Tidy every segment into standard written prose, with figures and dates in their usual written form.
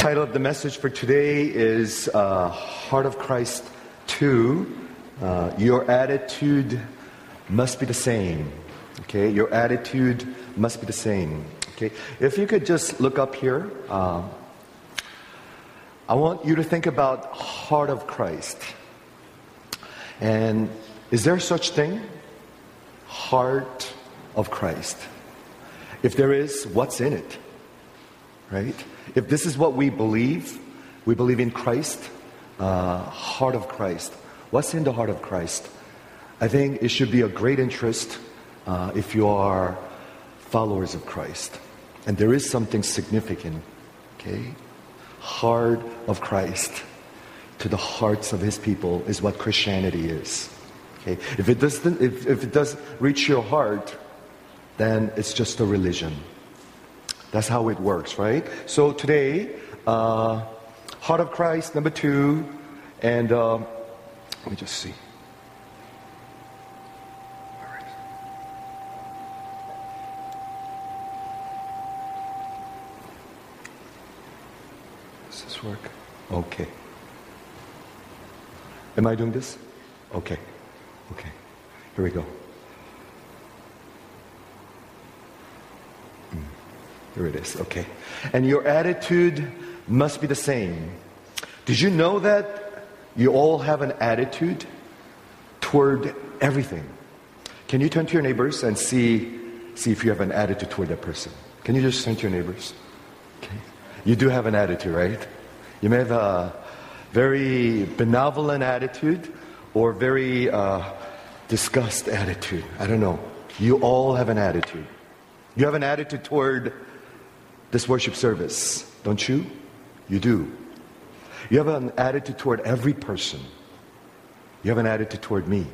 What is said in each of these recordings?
title of the message for today is Heart of Christ 2. Your attitude must be the same. Okay, your attitude must be the same. Okay, if you could just look up here. I want you to think about Heart of Christ. And is there such thing? Heart of Christ. If there is, what's in it? Right? If this is what we believe in Christ, heart of Christ. What's in the heart of Christ? I think it should be a great interest if you are followers of Christ. And there is something significant, okay? Heart of Christ to the hearts of His people is what Christianity is. Okay? If it doesn't reach your heart, then it's just a religion. That's how it works, right? So today, Heart of Christ, number 2, and let me just see. All right. Does this work? Okay. Am I doing this? Okay. Okay. Here we go. Here it is. Okay. And your attitude must be the same. Did you know that you all have an attitude toward everything? Can you turn to your neighbors and see if you have an attitude toward that person? Can you just turn to your neighbors? Okay. You do have an attitude, right? You may have a very benevolent attitude or very disgust attitude. I don't know. You all have an attitude. You have an attitude toward this worship service, don't you? You do. You have an attitude toward every person. You have an attitude toward me.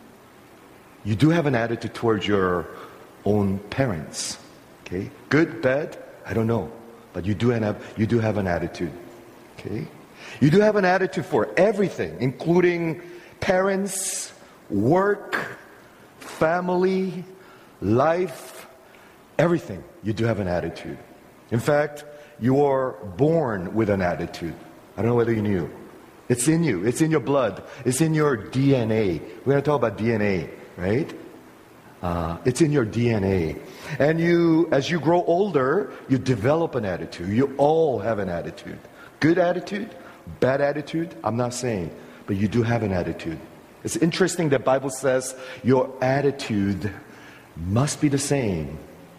You do have an attitude toward your own parents. Okay? Good, bad, I don't know. But you do have an attitude. Okay? You do have an attitude for everything, including parents, work, family, life, everything. You do have an attitude. In fact, you are born with an attitude. I don't know whether you knew. It's in you. It's in your blood. It's in your DNA. We're going to talk about DNA, right? It's in your DNA. And as you grow older, you develop an attitude. You all have an attitude. Good attitude, bad attitude, I'm not saying. But you do have an attitude. It's interesting that the Bible says your attitude must be the same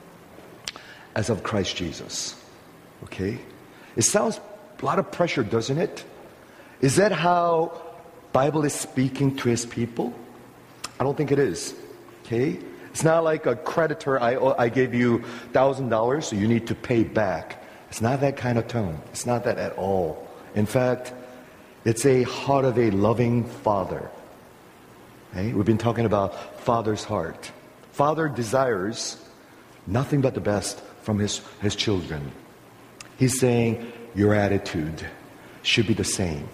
as of Christ Jesus. Okay? It sounds a lot of pressure, doesn't it? Is that how Bible is speaking to His people? I don't think it is. Okay? It's not like a creditor, I gave you $1,000, so you need to pay back. It's not that kind of tone. It's not that at all. In fact, it's a heart of a loving Father. Okay? We've been talking about Father's heart. Father desires nothing but the best from his children. He's saying your attitude should be the same.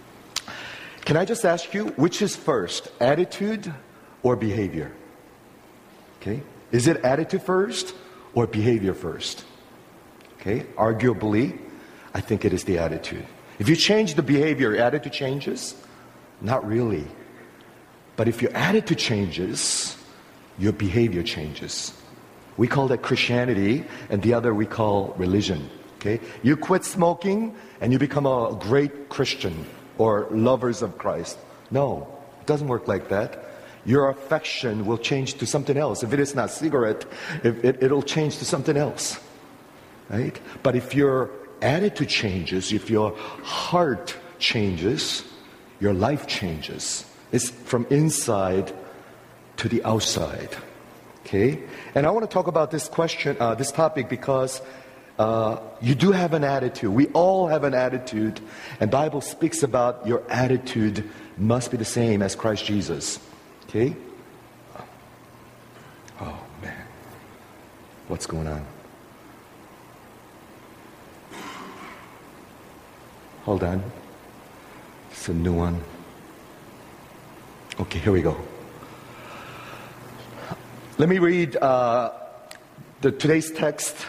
Can I just ask you, which is first, attitude or behavior? Okay? Is it attitude first or behavior first? Okay? Arguably, I think it is the attitude. If you change the behavior, your attitude changes? Not really. But if your attitude changes, your behavior changes. We call that Christianity, and the other we call religion. Okay? You quit smoking, and you become a great Christian or lovers of Christ. No, it doesn't work like that. Your affection will change to something else. If it is not cigarette, it'll change to something else. Right? But if your attitude changes, if your heart changes, your life changes. It's from inside to the outside. Okay? And I want to talk about this question, this topic, because you do have an attitude. We all have an attitude. And the Bible speaks about your attitude must be the same as Christ Jesus. Okay? Oh, man. What's going on? Hold on. It's a new one. Okay, here we go. Let me read today's text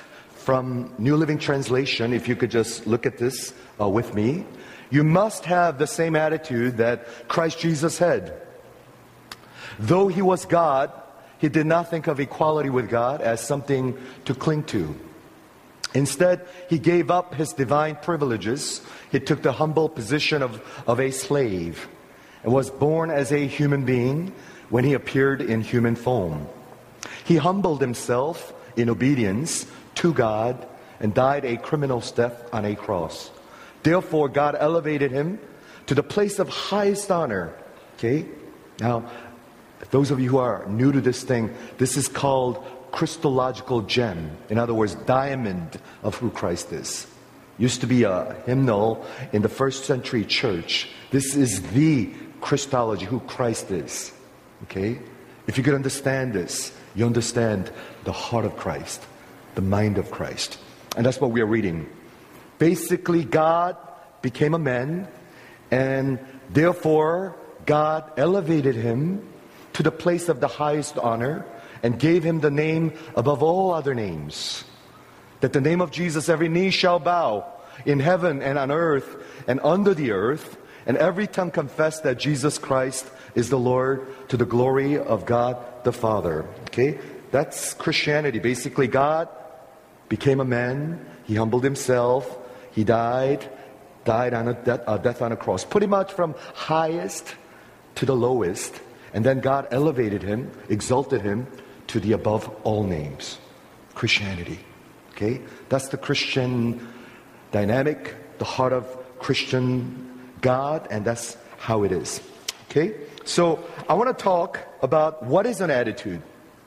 from New Living Translation, if you could just look at this with me. You must have the same attitude that Christ Jesus had. Though he was God, he did not think of equality with God as something to cling to. Instead, he gave up his divine privileges. He took the humble position of a slave and was born as a human being when he appeared in human form. He humbled himself in obedience to God and died a criminal's death on a cross. Therefore, God elevated him to the place of highest honor. Okay? Now, those of you who are new to this thing, this is called Christological gem. In other words, diamond of who Christ is. Used to be a hymnal in the first century church. This is the Christology, who Christ is. Okay? If you could understand this, you understand the heart of Christ, the mind of Christ. And that's what we are reading. Basically, God became a man, and therefore God elevated him to the place of the highest honor and gave him the name above all other names. That the name of Jesus every knee shall bow in heaven and on earth and under the earth, and every tongue confess that Jesus Christ is the Lord, to the glory of God the Father. Okay? That's Christianity. Basically, God became a man. He humbled himself. He died on a death on a cross. Pretty much from highest to the lowest. And then God elevated him, exalted him to the above all names. Christianity. Okay? That's the Christian dynamic, the heart of Christian God, and that's how it is. Okay? So I want to talk about what is an attitude.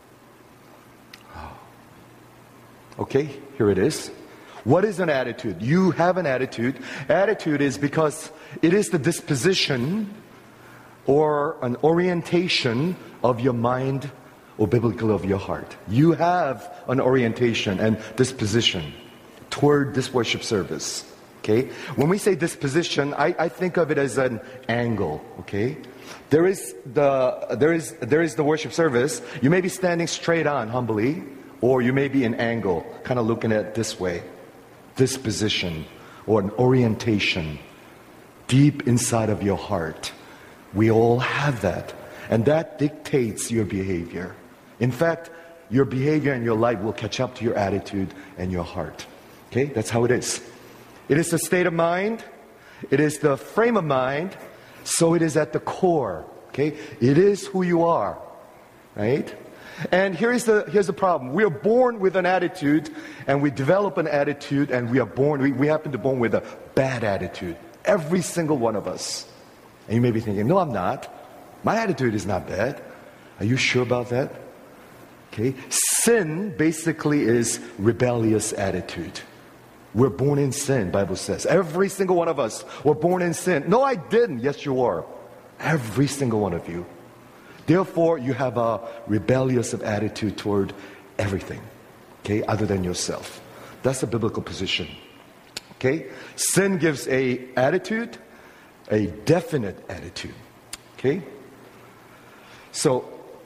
Okay, here it is. What is an attitude? You have an attitude. Attitude is because it is the disposition or an orientation of your mind, or biblically of your heart. You have an orientation and disposition toward this worship service. Okay? When we say disposition, I think of it as an angle. Okay? There is the worship service. You may be standing straight on humbly, or you may be an angle, kind of looking at it this way. Disposition or an orientation deep inside of your heart. We all have that, and that dictates your behavior. In fact, your behavior and your life will catch up to your attitude and your heart. Okay? That's how it is. It is the state of mind. It is the frame of mind. So it is at the core. Okay? It is who you are. Right? And here's the problem. We are born with an attitude, and we develop an attitude, and we happen to be born with a bad attitude. Every single one of us. And you may be thinking, no, I'm not. My attitude is not bad. Are you sure about that? Okay. Sin basically is rebellious attitude. We're born in sin, Bible says. Every single one of us were born in sin. No, I didn't. Yes, you are. Every single one of you. Therefore, you have a rebellious attitude toward everything, okay, other than yourself. That's the biblical position. Okay? Sin gives a attitude, a definite attitude. Okay? So,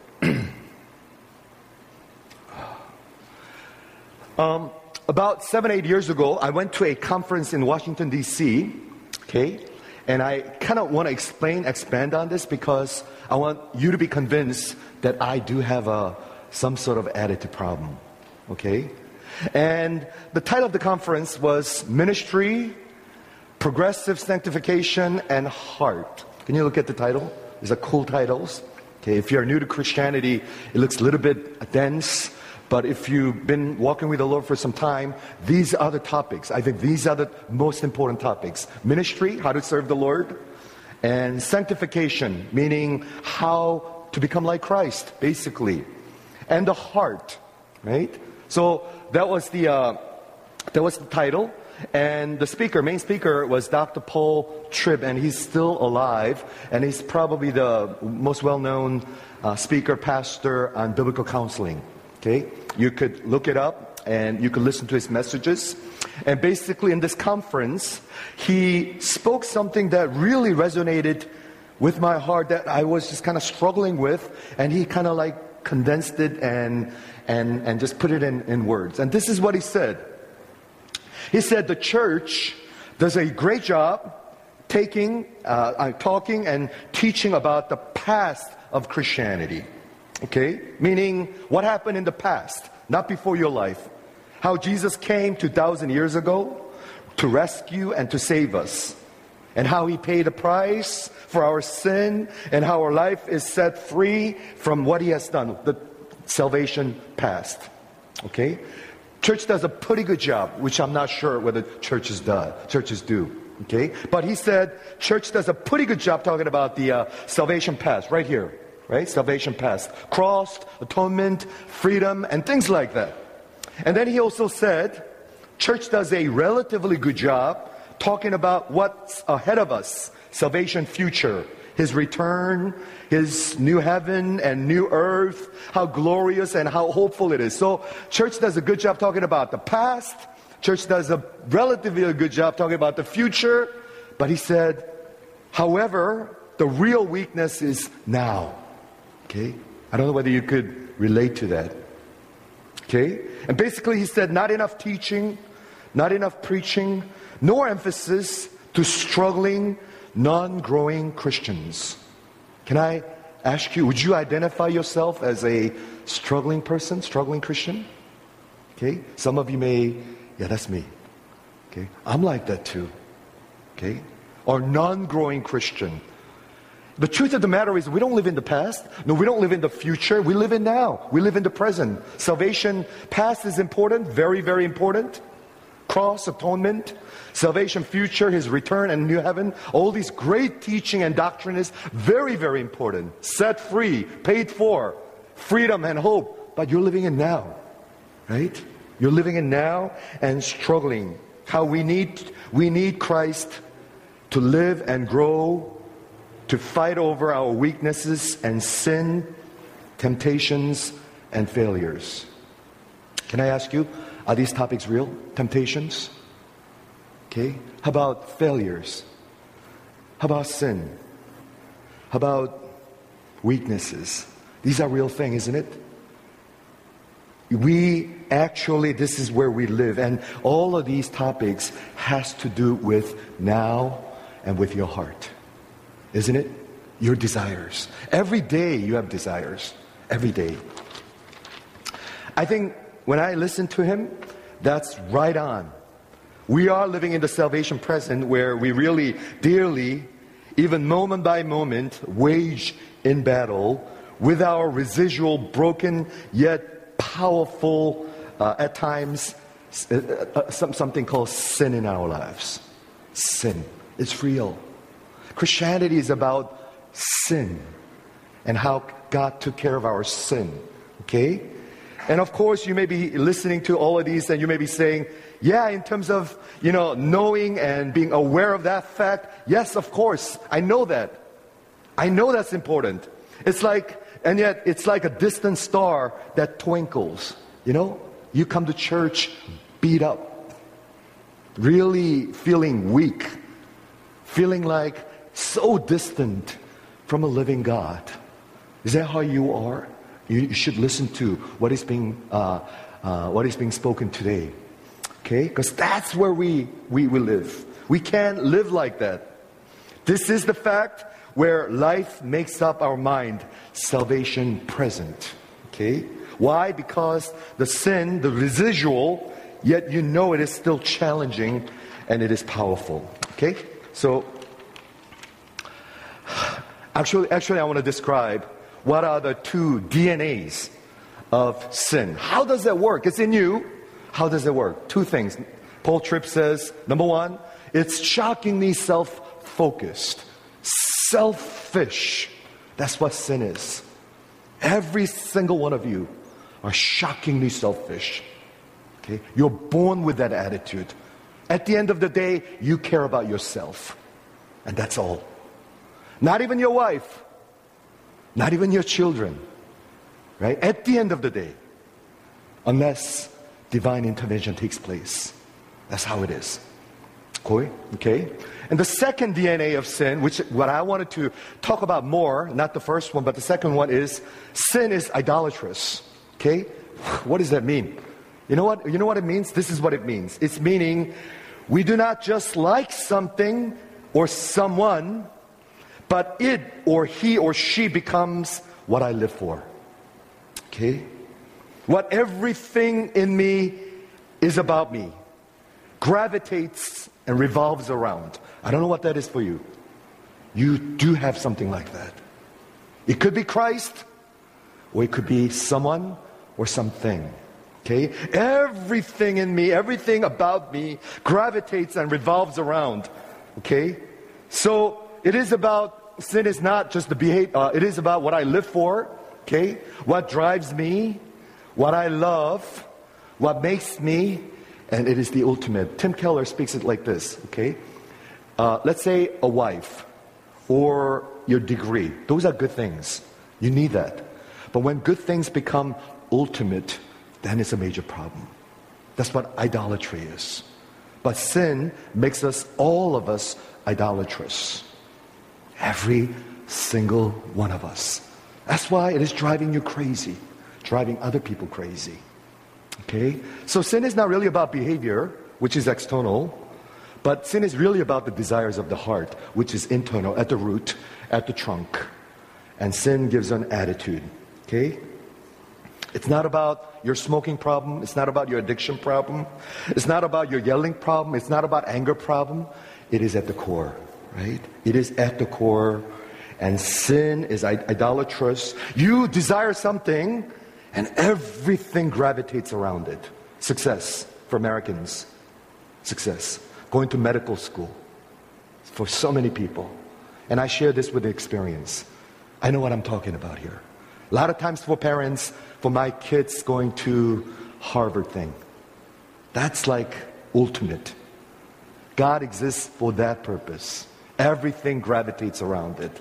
about 7-8 years ago, I went to a conference in Washington, D.C., okay? And I kind of want to expand on this because I want you to be convinced that I do have some sort of attitude problem, okay? And the title of the conference was Ministry, Progressive Sanctification, and Heart. Can you look at the title? These are cool titles. Okay, if you're new to Christianity, it looks a little bit dense. But if you've been walking with the Lord for some time, these are the topics. I think these are the most important topics. Ministry, how to serve the Lord. And sanctification, meaning how to become like Christ, basically. And the heart, right? So that was the title. And the main speaker was Dr. Paul Tripp, and he's still alive. And he's probably the most well-known speaker, pastor on biblical counseling. Okay, you could look it up and you could listen to his messages. And basically in this conference, he spoke something that really resonated with my heart that I was just kind of struggling with. And he kind of like condensed it and just put it in words. And this is what he said. He said the church does a great job talking and teaching about the past of Christianity. Okay? Meaning what happened in the past, not before your life. How Jesus came 2,000 years ago to rescue and to save us. And how He paid a price for our sin, and how our life is set free from what He has done, the salvation past. Okay? Church does a pretty good job, which I'm not sure whether churches do. Okay? But he said church does a pretty good job talking about the salvation past, right here. Right? Salvation past. Cross, atonement, freedom, and things like that. And then he also said church does a relatively good job talking about what's ahead of us. Salvation future. His return, His new heaven and new earth, how glorious and how hopeful it is. So church does a good job talking about the past. Church does a relatively good job talking about the future. But he said, however, the real weakness is now. Okay? I don't know whether you could relate to that. Okay? And basically he said, not enough teaching, not enough preaching, nor emphasis to struggling, non-growing Christians. Can I ask you, would you identify yourself as a struggling person, struggling Christian? Okay? Some of you may, yeah, that's me. Okay? I'm like that too. Okay? Or non-growing Christian. The truth of the matter is we don't live in the past. No, we don't live in the future. We live in now. We live in the present. Salvation past is important, very, very important. Cross, atonement, salvation future, His return and new heaven. All these great teaching and doctrine is very, very important. Set free, paid for, freedom and hope. But you're living in now, right? You're living in now and struggling. How we need Christ to live and grow, to fight over our weaknesses and sin, temptations and failures. Can I ask you, are these topics real? Temptations? Okay. How about failures? How about sin? How about weaknesses? These are real things, isn't it? This is where we live. And all of these topics has to do with now and with your heart. Isn't it? Your desires. Every day you have desires. Every day. I think when I listen to him, that's right on. We are living in the salvation present where we really dearly, even moment by moment, wage in battle with our residual broken yet powerful, at times, something called sin in our lives. Sin. It's real. Christianity is about sin and how God took care of our sin. Okay? And of course, you may be listening to all of these and you may be saying, yeah, in terms of, knowing and being aware of that fact, yes, of course, I know that. I know that's important. And yet it's like a distant star that twinkles. You come to church beat up, really feeling weak, feeling like so distant from a living God. Is that how you are? You should listen to what is being spoken today. Okay? Because that's where we live. We can't live like that. This is the fact where life makes up our mind. Salvation present. Okay? Why? Because the sin, the residual, yet it is still challenging and it is powerful. Okay? So, actually I want to describe what are the two DNAs of sin. How does that work? It's in you. How does it work? Two things. Paul Tripp says, number one, it's shockingly self-focused. Selfish. That's what sin is. Every single one of you are shockingly selfish. Okay? You're born with that attitude. At the end of the day, you care about yourself. And that's all. Not even your wife. Not even your children. Right? At the end of the day. Unless divine intervention takes place. That's how it is. Okay? And the second DNA of sin, which what I wanted to talk about more, not the first one, but the second one is sin is idolatrous. Okay? What does that mean? You know what? You know what it means? This is what it means. It's meaning we do not just like something or someone, but it or he or she becomes what I live for. Okay? What everything in me is about me gravitates and revolves around. I don't know what that is for you. You do have something like that. It could be Christ, or it could be someone or something. Okay? Everything in me, everything about me gravitates and revolves around. Okay? So it is about, sin is not just the behavior, it is about what I live for. Okay? What drives me, what I love, what makes me, and it is the ultimate. Tim Keller speaks it like this. Okay? Let's say a wife or your degree. Those are good things. You need that. But when good things become ultimate, then it's a major problem. That's what idolatry is. But sin makes us, all of us, idolatrous. Every single one of us. That's why it is driving you crazy, driving other people crazy. Okay? So sin is not really about behavior, which is external, but sin is really about the desires of the heart, which is internal, at the root, at the trunk. And sin gives an attitude. Okay? It's not about your smoking problem. It's not about your addiction problem. It's not about your yelling problem. It's not about anger problem. It is at the core, right? It is at the core. And sin is idolatrous. You desire something, and everything gravitates around it. Success for Americans. Success. Going to medical school. For so many people. And I share this with experience. I know what I'm talking about here. A lot of times for parents, for my kids going to Harvard thing. That's like ultimate. God exists for that purpose. Everything gravitates around it.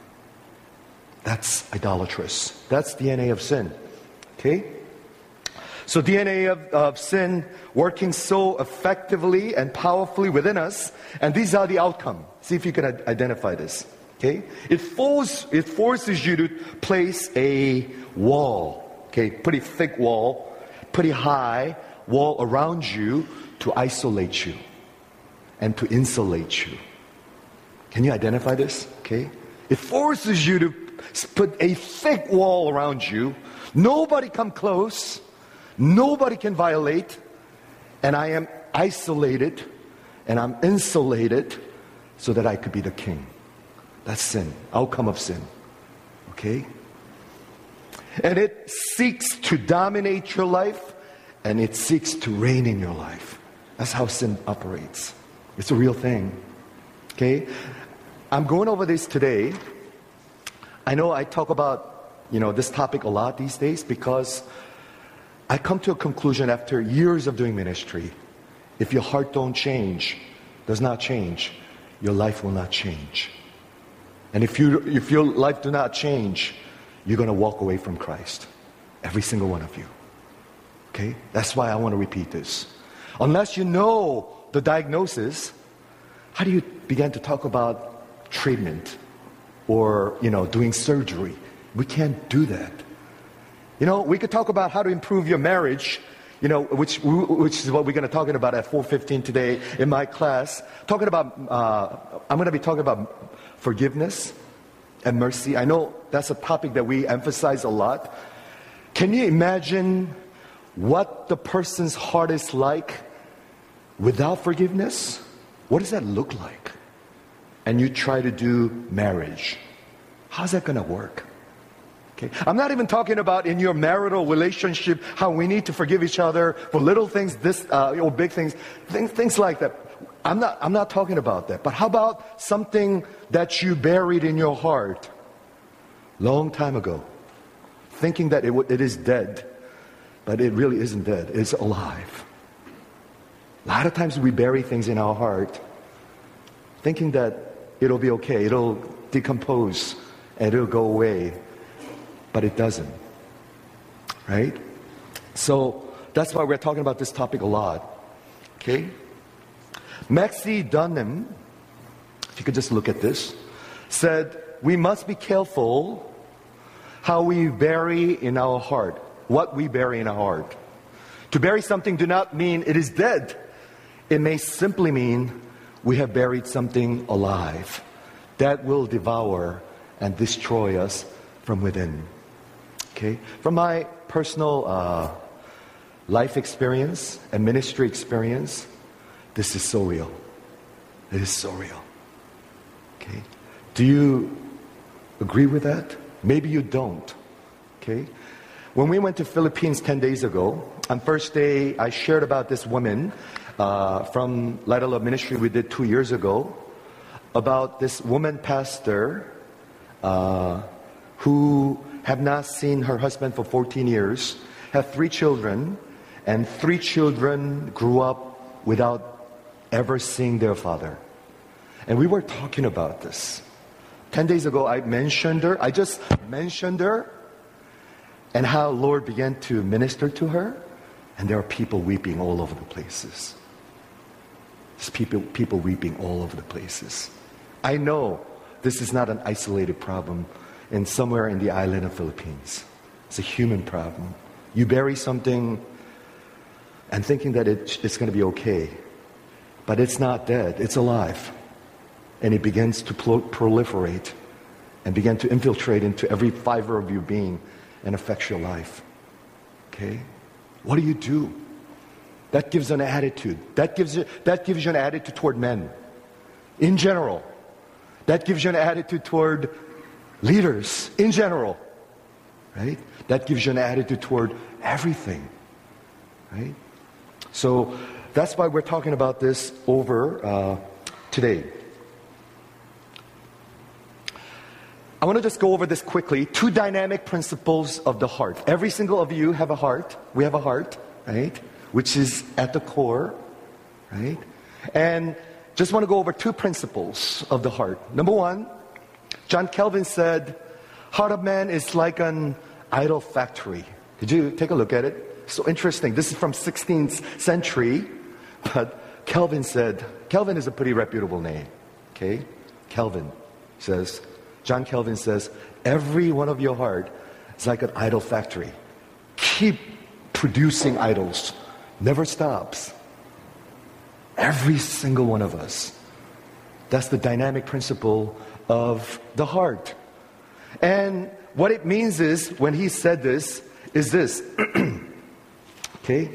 That's idolatrous. That's DNA of sin. Okay? So DNA of sin working so effectively and powerfully within us, and these are the outcome. See if you can identify this. Okay? It forces you to place a wall, okay, pretty thick wall, pretty high wall around you to isolate you and to insulate you. Can you identify this? Okay? It forces you to put a thick wall around you. Nobody come close. Nobody can violate. And I am isolated and I'm insulated so that I could be the king. That's sin, outcome of sin. Okay? And it seeks to dominate your life, and it seeks to reign in your life. That's how sin operates. It's a real thing. Okay? I'm going over this today. I know I talk about, this topic a lot these days because I come to a conclusion after years of doing ministry. If your heart does not change, your life will not change. And if your life do not change, you're going to walk away from Christ. Every single one of you. Okay? That's why I want to repeat this. Unless you know the diagnosis, how do you begin to talk about treatment or, doing surgery? We can't do that. We could talk about how to improve your marriage, which is what we're going to talk about at 4:15 today in my class. I'm going to be talking about forgiveness and mercy. I know that's a topic that we emphasize a lot. Can you imagine what the person's heart is like without forgiveness? What does that look like? And you try to do marriage. How's that going to work? Okay. I'm not even talking about in your marital relationship how we need to forgive each other for little things, or big things like that. I'm not talking about that. But how about something that you buried in your heart long time ago, thinking that it is dead, but it really isn't dead. It's alive. A lot of times we bury things in our heart, thinking that it'll be okay, it'll decompose, and it'll go away. But it doesn't. Right? So that's why we're talking about this topic a lot. Okay? Maxie Dunham, if you could just look at this, said, we must be careful how we bury in our heart, what we bury in our heart. To bury something do not mean it is dead. It may simply mean we have buried something alive that will devour and destroy us from within. Okay? From my personal life experience and ministry experience, this is so real. It is so real. Okay? Do you agree with that? Maybe you don't. Okay? When we went to Philippines 10 days ago, on first day I shared about this woman from Light of Love Ministry we did 2 years ago, about this woman pastor who have not seen her husband for 14 years, have 3 children, and 3 children grew up without ever seeing their father. And we were talking about this. 10 days ago, I just mentioned her, and how Lord began to minister to her, and there are people weeping all over the places. There's people weeping all over the places. I know this is not an isolated problem in somewhere in the island of Philippines. It's a human problem. You bury something and thinking that it's going to be okay, but it's not dead, it's alive. And it begins to proliferate and begin to infiltrate into every fiber of your being and affects your life. Okay? What do? That gives an attitude. That gives you an attitude toward men in general. That gives you an attitude toward leaders in general. Right? That gives you an attitude toward everything. Right? So that's why we're talking about this over today. I want to just go over this quickly. 2 dynamic principles of the heart. Every single of you have a heart. We have a heart, right? Which is at the core, right? And just want to go over 2 principles of the heart. Number 1, John Calvin said, heart of man is like an idol factory. Did you take a look at it? So interesting. This is from 16th century, but Calvin said, Calvin is a pretty reputable name, okay? Calvin says, John Calvin says, every one of your heart is like an idol factory. Keep producing idols. Never stops. Every single one of us. That's the dynamic principle of the heart. And what it means is, when he said this, is this. Okay?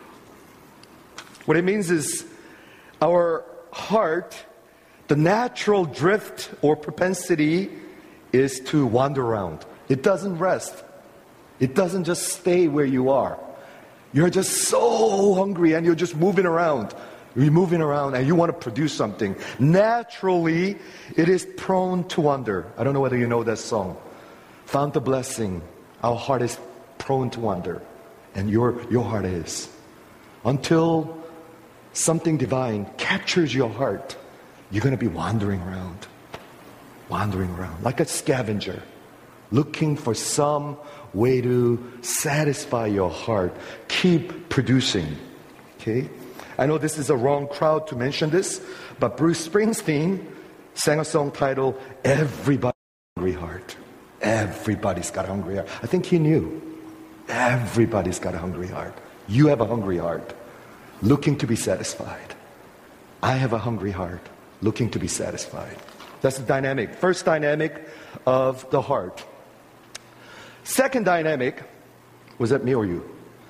What it means is, our heart, the natural drift or propensity is to wander around. It doesn't rest. It doesn't just stay where you are. You're just so hungry and you're just moving around. You're moving around and you want to produce something. Naturally, it is prone to wander. I don't know whether you know that song. Found the blessing. Our heart is prone to wander. And your heart is. Until something divine captures your heart, you're going to be wandering around, like a scavenger, looking for some way to satisfy your heart. Keep producing. Okay? I know this is a wrong crowd to mention this, but Bruce Springsteen sang a song titled, Everybody's Got a Hungry Heart. Everybody's got a hungry heart. I think he knew. Everybody's got a hungry heart. You have a hungry heart, looking to be satisfied. I have a hungry heart, looking to be satisfied. That's the dynamic. First dynamic of the heart. Second dynamic, was that me or you?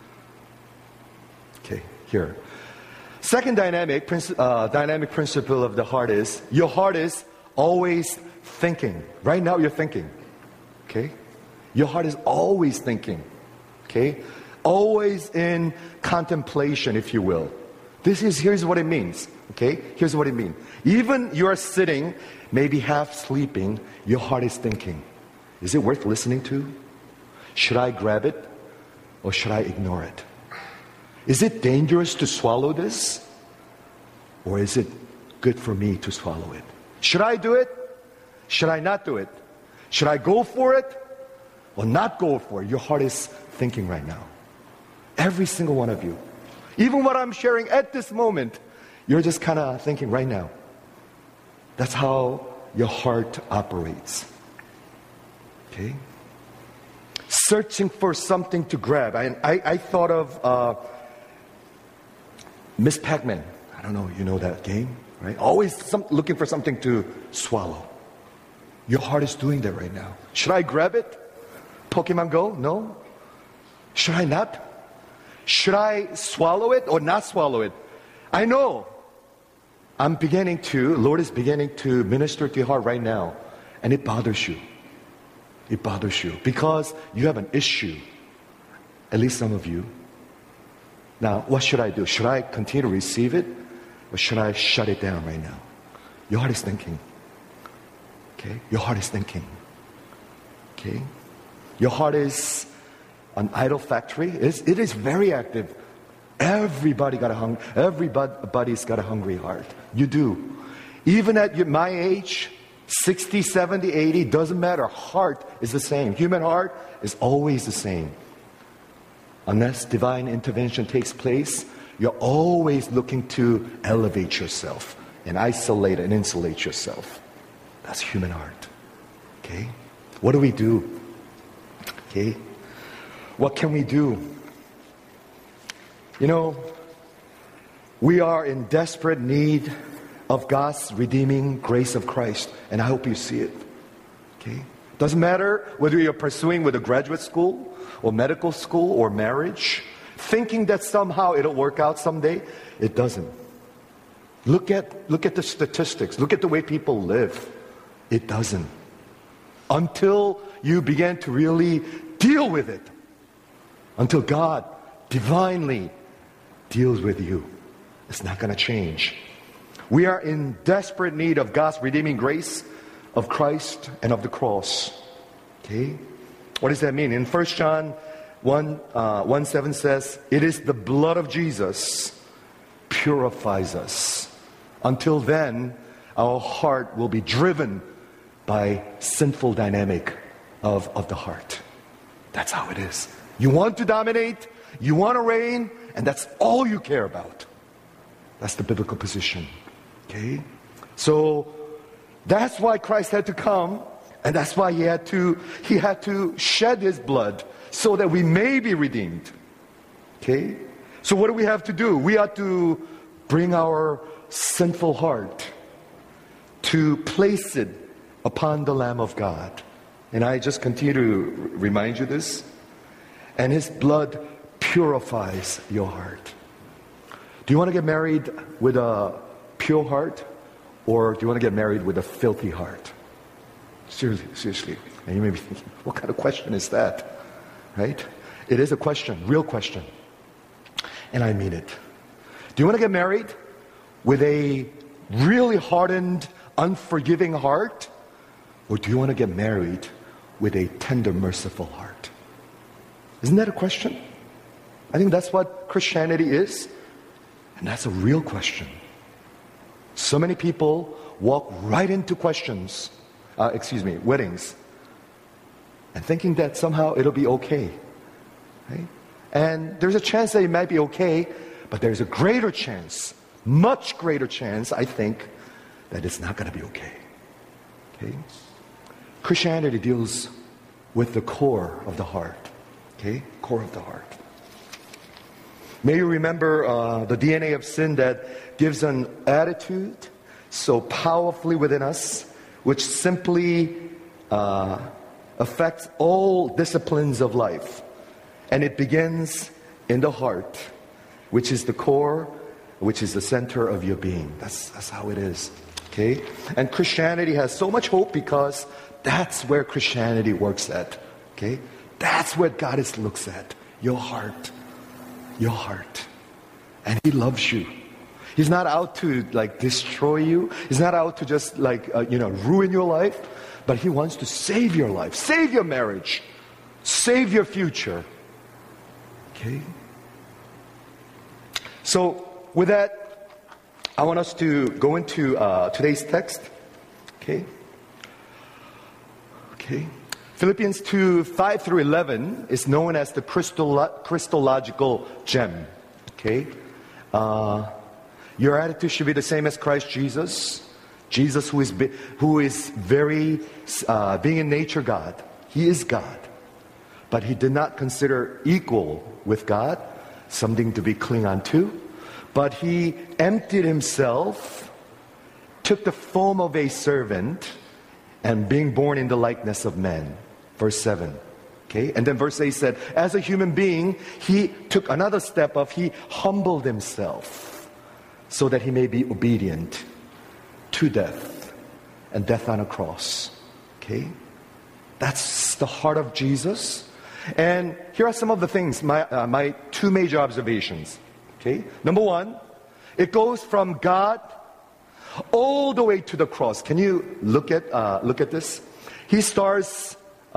Okay, here. Second dynamic principle of the heart is, your heart is always thinking. Right now you're thinking. Okay? Your heart is always thinking. Okay? Always in contemplation, if you will. Here's what it means. Okay? Here's what it means. Even you're sitting, maybe half sleeping, your heart is thinking. Is it worth listening to? Should I grab it or should I ignore it? Is it dangerous to swallow this? Or is it good for me to swallow it? Should I do it? Should I not do it? Should I go for it or not go for it? Your heart is thinking right now. Every single one of you. Even what I'm sharing at this moment, you're just kind of thinking right now. That's how your heart operates. Okay? Searching for something to grab. I thought of Miss Pac-Man. I don't know, you know that game, right? Always looking for something to swallow. Your heart is doing that right now. Should I grab it? Pokemon Go? No. Should I not? Should I swallow it or not swallow it? I know. Lord is beginning to minister to your heart right now. And it bothers you. It bothers you because you have an issue. At least some of you. Now, what should I do? Should I continue to receive it? Or should I shut it down right now? Your heart is thinking. Okay? Your heart is thinking. Okay? Your heart is an idol factory. It is very active. Everybody's got a hungry heart. You do. Even at my age, 60, 70, 80, doesn't matter. Heart is the same. Human heart is always the same. Unless divine intervention takes place, you're always looking to elevate yourself and isolate and insulate yourself. That's human heart. Okay? What do we do? Okay? What can we do? You know, we are in desperate need of God's redeeming grace of Christ, and I hope you see it. Okay? Doesn't matter whether you're pursuing with a graduate school or medical school or marriage, thinking that somehow it'll work out someday. It doesn't. Look at the statistics. Look at the way people live. It doesn't. Until you begin to really deal with it. Until God divinely deals with you. It's not going to change. We are in desperate need of God's redeeming grace of Christ and of the cross. Okay? What does that mean? In 1 John 1:7 says, it is the blood of Jesus purifies us. Until then, our heart will be driven by sinful dynamic of the heart. That's how it is. You want to dominate, you want to reign, and that's all you care about. That's the biblical position. Okay? So that's why Christ had to come, and that's why he had to shed his blood so that we may be redeemed. Okay? So what do we have to do? We have to bring our sinful heart to place it upon the Lamb of God. And I just continue to remind you this. And his blood purifies your heart. Do you want to get married with a pure heart? Or do you want to get married with a filthy heart? Seriously. And you may be thinking, what kind of question is that? Right? It is a question, real question. And I mean it. Do you want to get married with a really hardened, unforgiving heart? Or do you want to get married with a tender, merciful heart? Isn't that a question? I think that's what Christianity is. And that's a real question. So many people walk right into weddings, and thinking that somehow it'll be okay. Right? And there's a chance that it might be okay, but there's a greater chance, much greater chance, I think, that it's not going to be okay. Okay? Christianity deals with the core of the heart. Okay? Core of the heart. May you remember the DNA of sin that gives an attitude so powerfully within us, which simply affects all disciplines of life. And it begins in the heart, which is the core, which is the center of your being. That's how it is. Okay? And Christianity has so much hope because that's where Christianity works at. Okay? That's what God looks at. Your heart. Your heart. And he loves you. He's not out to destroy you. He's not out to just ruin your life. But he wants to save your life. Save your marriage. Save your future. Okay? So with that, I want us to go into today's text. Okay? Okay? Philippians 2, 5 through 11 is known as the Christological gem. Okay? Your attitude should be the same as Christ Jesus. Jesus who is very, being in nature God. He is God. But he did not consider equal with God something to be cling on to, but he emptied himself, took the form of a servant, and being born in the likeness of men. Verse 7. Okay? And then verse 8 said, as a human being, he took another step of he humbled himself so that he may be obedient to death, and death on a cross. Okay? That's the heart of Jesus. And here are some of the things, my two major observations. Okay? Number one, it goes from God all the way to the cross. Can you look at this? He starts,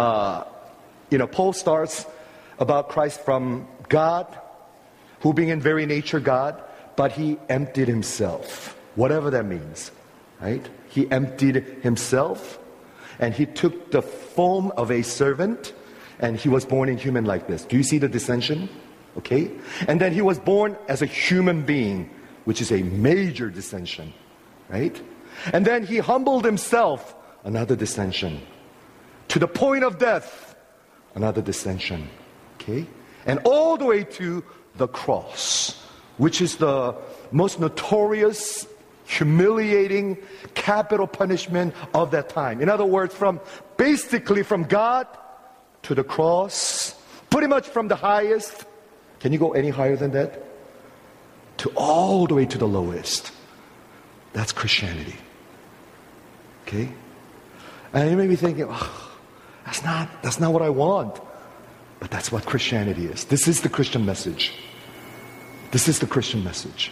Paul starts about Christ from God, who being in very nature God, but he emptied himself, whatever that means, right? He emptied himself, and he took the form of a servant, and he was born in human likeness. Do you see the dissension? Okay? And then he was born as a human being, which is a major dissension, right? And then he humbled himself, another dissension. To the point of death, another dissension. Okay? And all the way to the cross, which is the most notorious, humiliating, capital punishment of that time. In other words, basically from God to the cross, pretty much from the highest. Can you go any higher than that? To all the way to the lowest. That's Christianity. Okay? And you may be thinking, that's not what I want. But that's what Christianity is. This is the Christian message. This is the Christian message.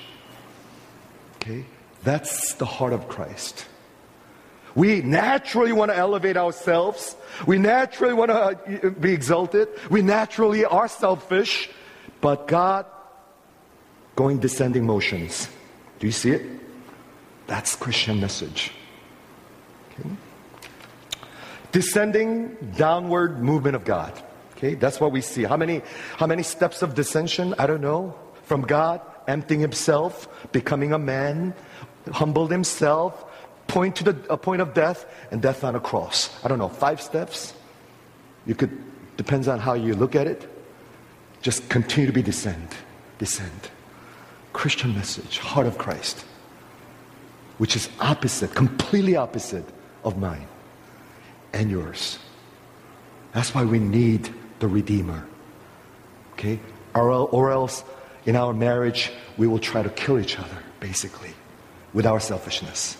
Okay? That's the heart of Christ. We naturally want to elevate ourselves. We naturally want to be exalted. We naturally are selfish. But God going descending motions. Do you see it? That's Christian message. Okay? Descending downward movement of God. Okay, that's what we see. How many steps of descension? I don't know. From God, emptying himself, becoming a man, humbled himself, point to a point of death, and death on a cross. I don't know, 5 steps? Depends on how you look at it. Just continue to be descend. Christian message, heart of Christ, which is opposite, completely opposite of mine and yours. That's why we need the Redeemer. Okay? Or else in our marriage, we will try to kill each other, basically, with our selfishness.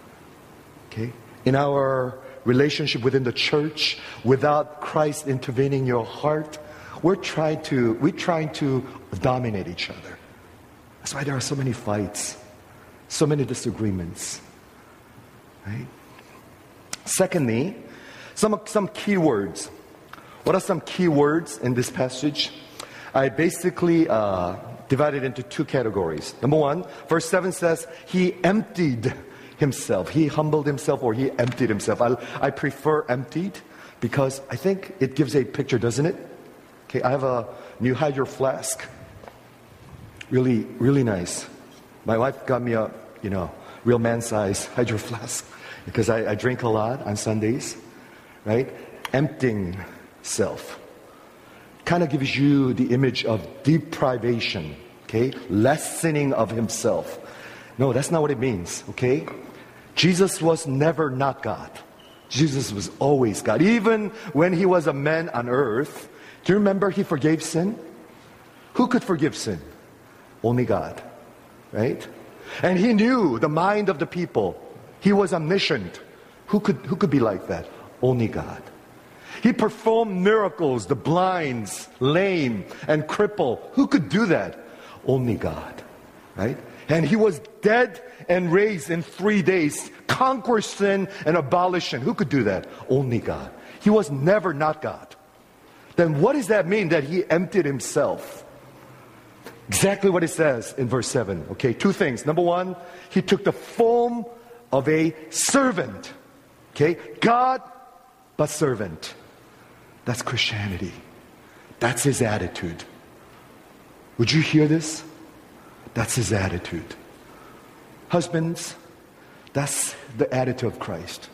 Okay? In our relationship within the church, without Christ intervening in your heart, we're trying to dominate each other. That's why there are so many fights, so many disagreements. Right? Secondly, some key words. What are some key words in this passage? I basically divided into 2 categories. Number 1, verse 7 says, he emptied himself. He humbled himself, or he emptied himself. I prefer emptied because I think it gives a picture, doesn't it? Okay, I have a new Hydro flask. Really, really nice. My wife got me a, real man-size Hydro flask because I drink a lot on Sundays, right? Emptying self kind of gives you the image of deprivation, okay? Lessening of himself. No, that's not what it means, okay? Jesus was never not God. Jesus was always God. Even when he was a man on earth, do you remember he forgave sin? Who could forgive sin? Only God, right? And he knew the mind of the people. He was omniscient. Who could be like that? Only God. He performed miracles, the blinds, lame, and cripple. Who could do that? Only God, right? And he was dead and raised in 3 days, conquer sin and abolish sin. Who could do that? Only God. He was never not God. Then what does that mean that he emptied himself? Exactly what it says in verse 7. Okay, 2 things. Number 1, he took the form of a servant. Okay, God, but servant. That's Christianity. That's his attitude. Would you hear this? That's his attitude. Husbands, that's the attitude of Christ.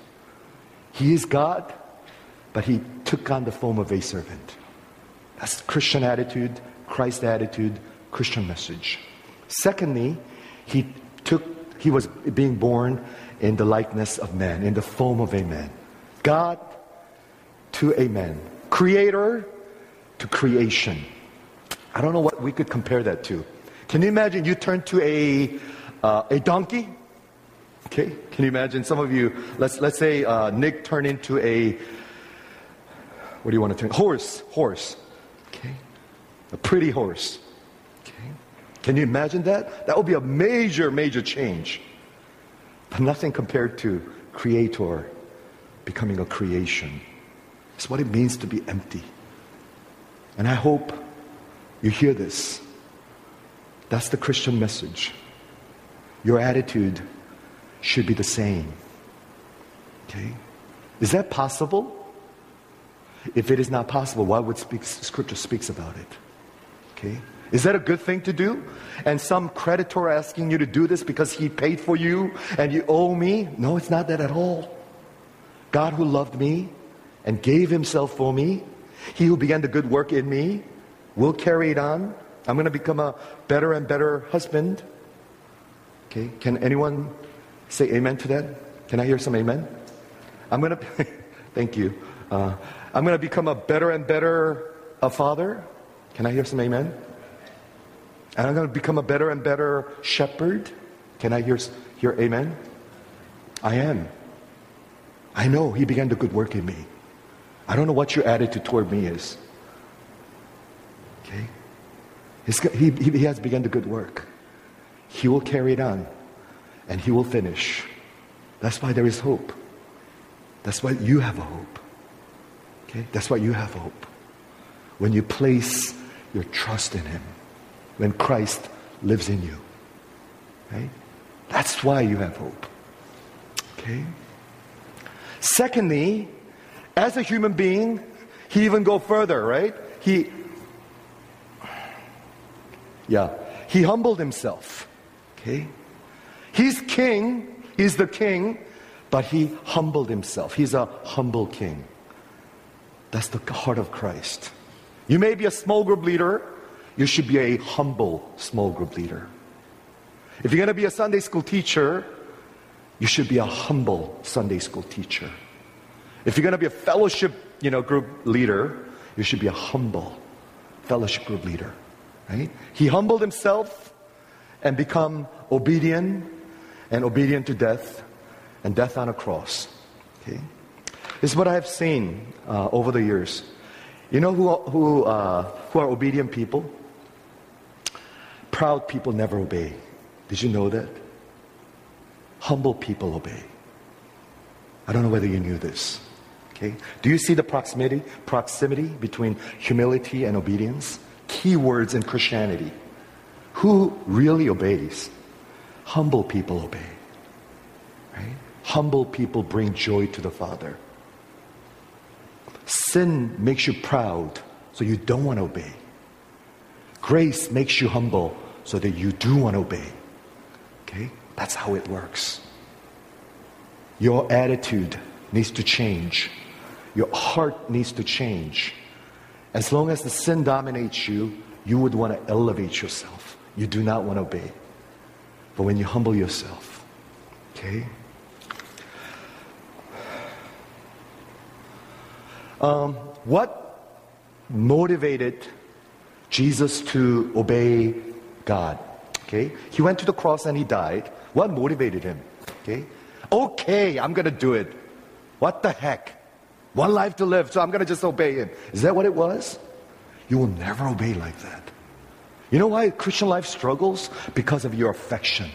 He is God, but he took on the form of a servant. That's Christian attitude, Christ's attitude, Christian message. Secondly, he was being born in the likeness of man, in the form of a man. God to a man. Creator to creation. I don't know what we could compare that to. Can you imagine you turn to a donkey? Okay, can you imagine some of you, let's say Nick turned into a, what do you want to turn? Horse. Okay, a pretty horse. Okay, can you imagine that? That would be a major change. But nothing compared to Creator becoming a creation. It's what it means to be empty. And I hope you hear this. That's the Christian message. Your attitude should be the same. Okay? Is that possible? If it is not possible, why would Scripture speaks about it? Okay? Is that a good thing to do? And some creditor asking you to do this because he paid for you and you owe me? No, it's not that at all. God who loved me and gave himself for me, he who began the good work in me will carry it on. I'm going to become a better and better husband. Okay, can anyone say amen to that? Can I hear some amen? Thank you. I'm going to become a better and better father. Can I hear some amen? And I'm going to become a better and better shepherd. Can I hear amen? I am. I know he began the good work in me. I don't know what your attitude toward me is. Okay? He has begun the good work. He will carry it on. And he will finish. That's why there is hope. That's why you have a hope. Okay? That's why you have hope. When you place your trust in him. When Christ lives in you. Right? That's why you have hope. Okay? Secondly, as a human being, he even go further, right? He humbled himself. Okay? He's king, he's the king, but he humbled himself. He's a humble king. That's the heart of Christ. You may be a small group leader, you should be a humble small group leader. If you're going to be a Sunday school teacher, you should be a humble Sunday school teacher. If you're going to be a fellowship, group leader, you should be a humble fellowship group leader. Right? He humbled himself and become obedient to death, and death on a cross. Okay? This is what I have seen over the years. You know who are obedient people? Proud people never obey. Did you know that? Humble people obey. I don't know whether you knew this. Okay? Do you see the proximity between humility and obedience? Key words in Christianity. Who really obeys? Humble people obey. Right? Humble people bring joy to the Father. Sin makes you proud, so you don't want to obey. Grace makes you humble, so that you do want to obey. Okay? That's how it works. Your attitude needs to change. Your heart needs to change. As long as the sin dominates you, you would want to elevate yourself. You do not want to obey. But when you humble yourself, okay? What motivated Jesus to obey God? Okay? He went to the cross and he died. What motivated him? Okay, I'm going to do it. What the heck? One life to live, so I'm going to just obey him. Is that what it was? You will never obey like that. You know why Christian life struggles? Because of your affection.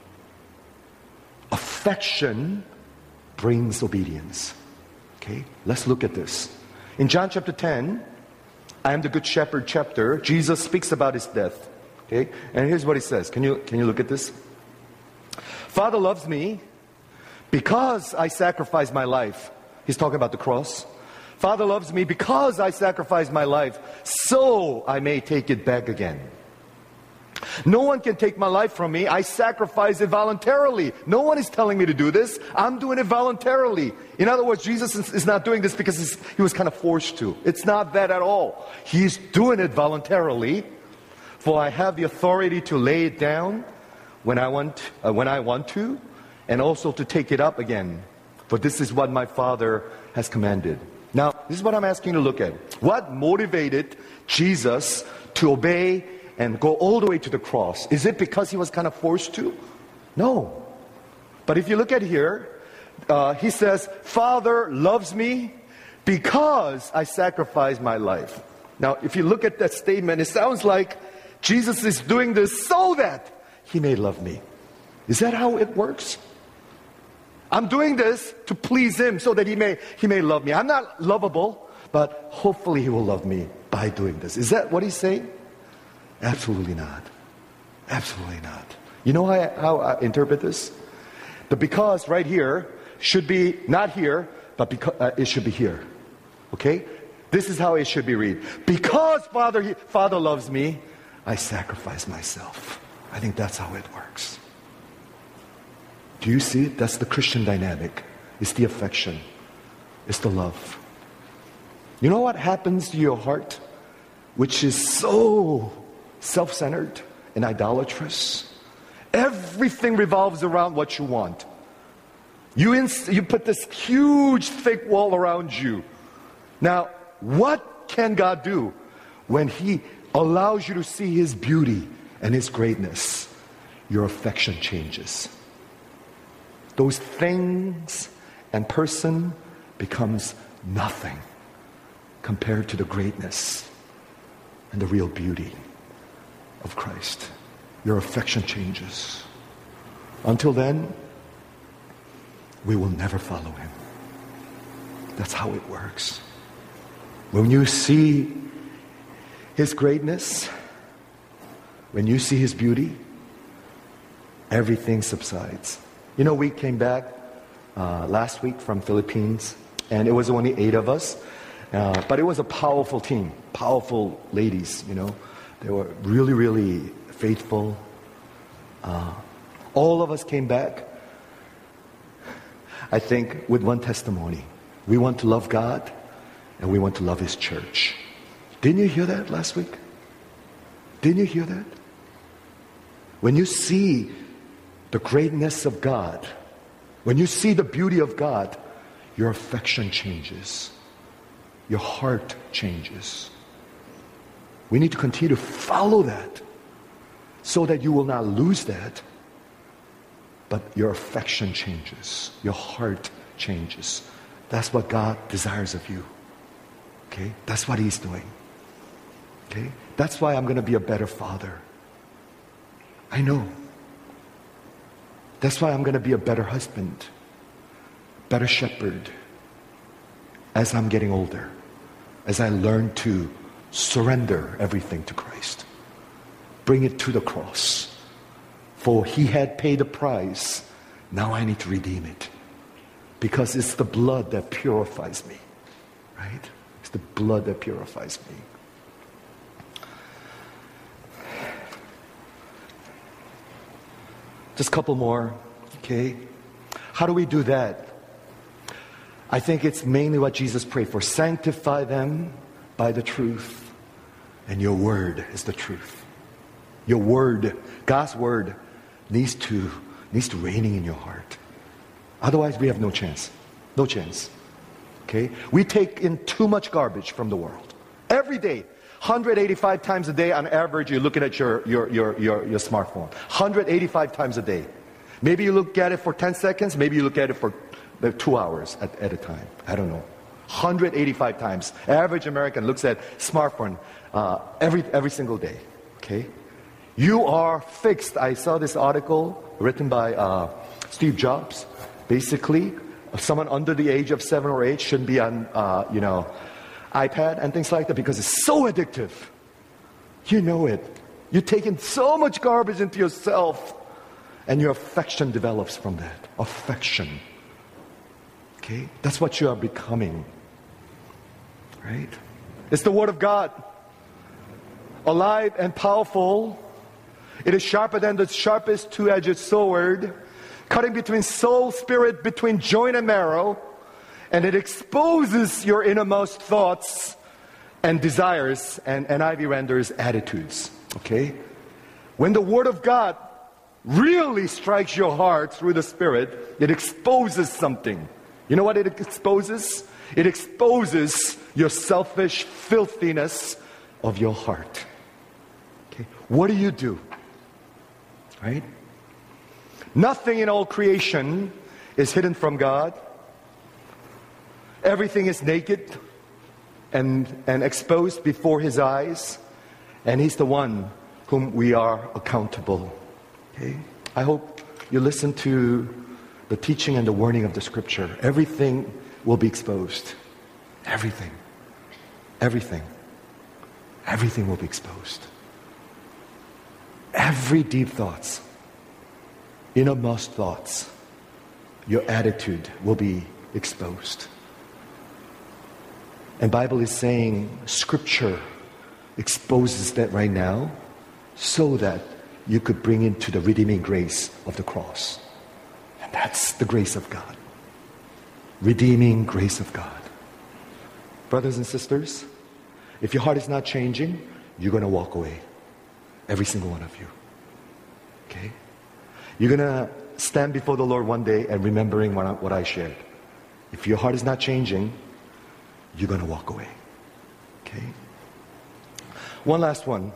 Affection brings obedience. Okay, let's look at this. In John chapter 10, I am the good shepherd chapter, Jesus speaks about his death. Okay, and here's what he says. Can you look at this? Father loves me because I sacrificed my life. He's talking about the cross. Father loves me because I sacrificed my life so I may take it back again. No one can take my life from me. I sacrifice it voluntarily. No one is telling me to do this. I'm doing it voluntarily. In other words, Jesus is not doing this because he was kind of forced to. It's not that at all. He's doing it voluntarily For I have the authority to lay it down when I want to, and also to take it up again. For this is what my Father has commanded. Now, this is what I'm asking you to look at. What motivated Jesus to obey and go all the way to the cross? Is it because he was kind of forced to? No. But if you look at here, he says, Father loves me because I sacrificed my life. Now, if you look at that statement, it sounds like Jesus is doing this so that he may love me. Is that how it works? I'm doing this to please him so that he may love me. I'm not lovable, but hopefully he will love me by doing this. Is that what he's saying? Absolutely not. Absolutely not. You know how I interpret this? The because right here should be not here, but because, it should be here. Okay? This is how it should be read. Because Father loves me, I sacrifice myself. I think that's how it works. Do you see it? That's the Christian dynamic. It's the affection. It's the love. You know what happens to your heart, which is so self-centered and idolatrous? Everything revolves around what you want. You put this huge thick wall around you. Now, what can God do when he allows you to see his beauty and his greatness? Your affection changes. Those things and person becomes nothing compared to the greatness and the real beauty of Christ. Your affection changes. Until then, we will never follow him. That's how it works. When you see his greatness, when you see his beauty, everything subsides. You know, we came back last week from Philippines, and it was only 8 of us, but it was a powerful team, powerful ladies, you know. They were really, really faithful. All of us came back, I think, with one testimony. We want to love God, and we want to love his church. Didn't you hear that last week? Didn't you hear that? When you see the greatness of God, when you see the beauty of God, your affection changes. Your heart changes. We need to continue to follow that so that you will not lose that, but your affection changes. Your heart changes. That's what God desires of you. Okay? That's what he's doing. Okay? That's why I'm going to be a better father. I know. That's why I'm going to be a better husband, better shepherd, as I'm getting older, as I learn to surrender everything to Christ. Bring it to the cross. For he had paid the price. Now I need to redeem it. Because it's the blood that purifies me. Right? It's the blood that purifies me. Just a couple more, okay? How do we do that? I think it's mainly what Jesus prayed for. Sanctify them by the truth. And your word is the truth. Your word, God's word, needs to reigning in your heart. Otherwise, we have no chance. No chance. Okay? We take in too much garbage from the world. Every day. 185 times a day on average, you're looking at your smartphone. 185 times a day. Maybe you look at it for 10 seconds. Maybe you look at it for 2 hours at a time. I don't know. 185 times. Average American looks at smartphone every single day. Okay? You are fixed. I saw this article written by Steve Jobs. Basically, someone under the age of 7 or 8 shouldn't be on, iPad and things like that because it's so addictive. You know it. You're taking so much garbage into yourself, and your affection develops from that. Affection. Okay? That's what you are becoming. Right? It's the Word of God. Alive and powerful. It is sharper than the sharpest two-edged sword, cutting between soul, spirit, between joint and marrow. And it exposes your innermost thoughts and desires, and NIV renders attitudes. Okay? When the Word of God really strikes your heart through the Spirit, it exposes something. You know what it exposes? It exposes your selfish filthiness of your heart. Okay? What do? Right? Nothing in all creation is hidden from God. Everything is naked and exposed before His eyes. And He's the one whom we are accountable. Okay? I hope you listen to the teaching and the warning of the Scripture. Everything will be exposed. Everything. Everything. Everything will be exposed. Every deep thoughts, innermost thoughts, your attitude will be exposed. And Bible is saying Scripture exposes that right now so that you could bring into the redeeming grace of the cross. And that's the grace of God. Redeeming grace of God. Brothers and sisters, if your heart is not changing, you're going to walk away. Every single one of you. Okay? You're going to stand before the Lord one day and remembering what I shared. If your heart is not changing, you're going to walk away. Okay? One last one.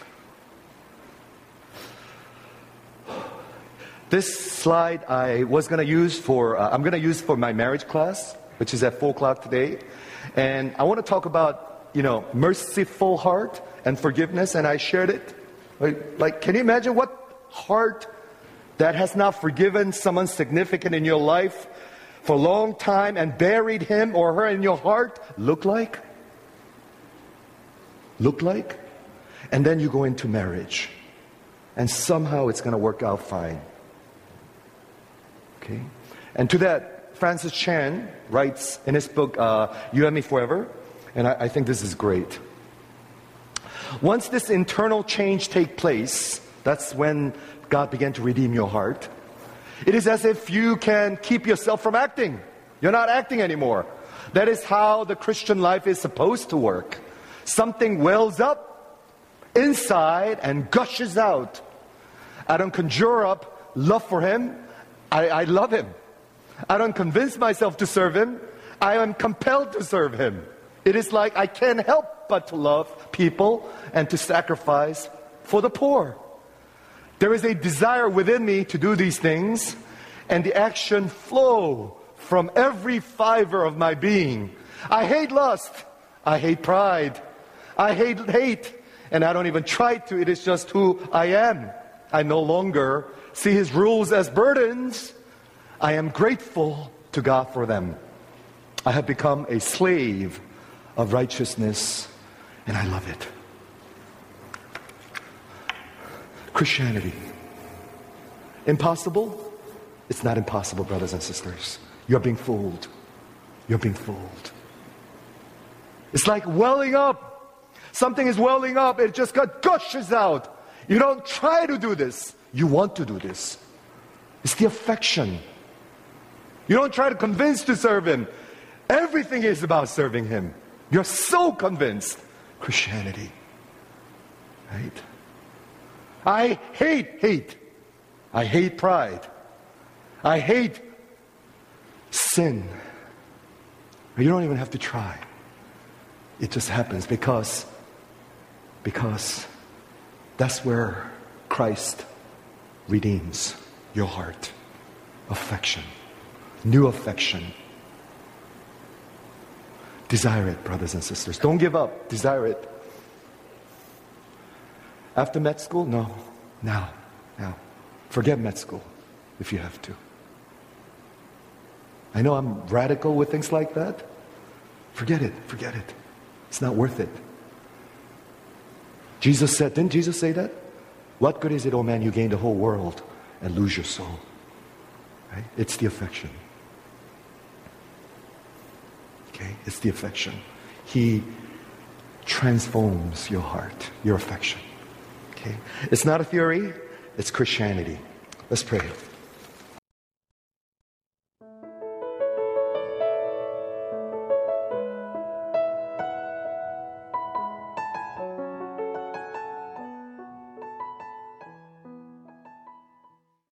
This slide I was going to use I'm going to use for my marriage class, which is at 4 o'clock today. And I want to talk about, merciful heart and forgiveness. And I shared it. Like, can you imagine what heart that has not forgiven someone significant in your life for a long time and buried him or her in your heart look like? Look like? And then you go into marriage. And somehow it's going to work out fine. Okay? And to that, Francis Chan writes in his book, You and Me Forever. And I think this is great. Once this internal change takes place, that's when God began to redeem your heart. It is as if you can keep yourself from acting. You're not acting anymore. That is how the Christian life is supposed to work. Something wells up inside and gushes out. I don't conjure up love for Him. I love Him. I don't convince myself to serve Him. I am compelled to serve Him. It is like I can't help but to love people and to sacrifice for the poor. There is a desire within me to do these things, and the action flow from every fiber of my being. I hate lust. I hate pride. I hate hate. And I don't even try to. It is just who I am. I no longer see His rules as burdens. I am grateful to God for them. I have become a slave of righteousness, and I love it. Christianity. Impossible? It's not impossible, brothers and sisters. You're being fooled. You're being fooled. It's like welling up. Something is welling up. It just gushes out. You don't try to do this. You want to do this. It's the affection. You don't try to convince to serve Him. Everything is about serving Him. You're so convinced. Christianity. Right? I hate hate. I hate pride. I hate sin. You don't even have to try. It just happens because that's where Christ redeems your heart. Affection. New affection. Desire it, brothers and sisters. Don't give up. Desire it. After med school? No. Now. Forget med school if you have to. I know I'm radical with things like that. Forget it. It's not worth it. Jesus said, didn't Jesus say that? What good is it, oh man, you gain the whole world and lose your soul? Right? It's the affection. Okay? It's the affection. He transforms your heart, your affection. Okay? It's not a theory, it's Christianity. Let's pray.